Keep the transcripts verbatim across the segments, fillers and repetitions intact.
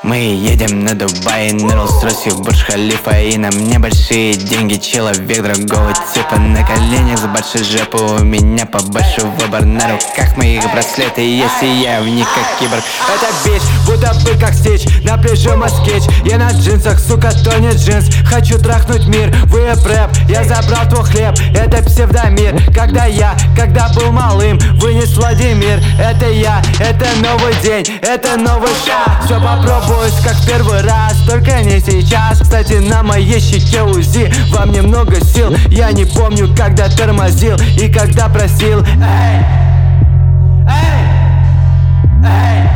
Мы едем на Дубай, на Роллс-Ройсе в Бурдж-Халифа. И на мне большие деньги, человек другого типа. На коленях с большой жопы, у меня побольше выбор. На руках моих браслеты, если я в них как киборг. Это бич, будто бы как стич, на прижима скетч. Я на джинсах, сука, то не джинс. Хочу трахнуть мир, выеб рэп, я забрал твой хлеб. Это псевдомир, когда я, когда был малым, вынес Владимир. Это я, это новый день, это новый шаг. Все попробуюсь, как в первый раз, только не сейчас. Кстати, на моей щеке УЗИ, во мне много сил. Я не помню, когда тормозил и когда просил. Эй, эй, эй.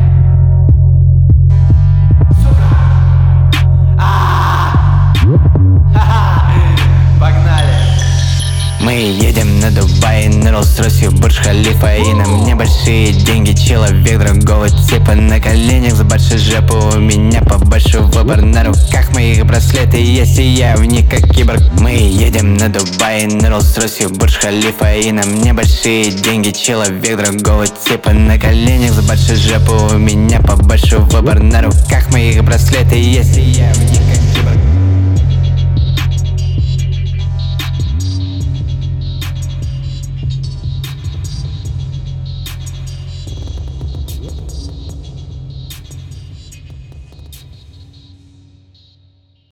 Мы едем на Дубай, на Роллс-Ройсе в Бурдж-Халифа. И на мне большие деньги, человек другого типа. На коленях с большой жопы, у меня побольше выбор. На руках моих браслеты, если я в них как киборг. Мы едем на Дубай, на Роллс-Ройсе в Бурдж-Халифа. И на мне большие деньги, человек другого типа. На коленях с большой жопы, у меня побольше выбор. На руках моих браслеты, если я в них как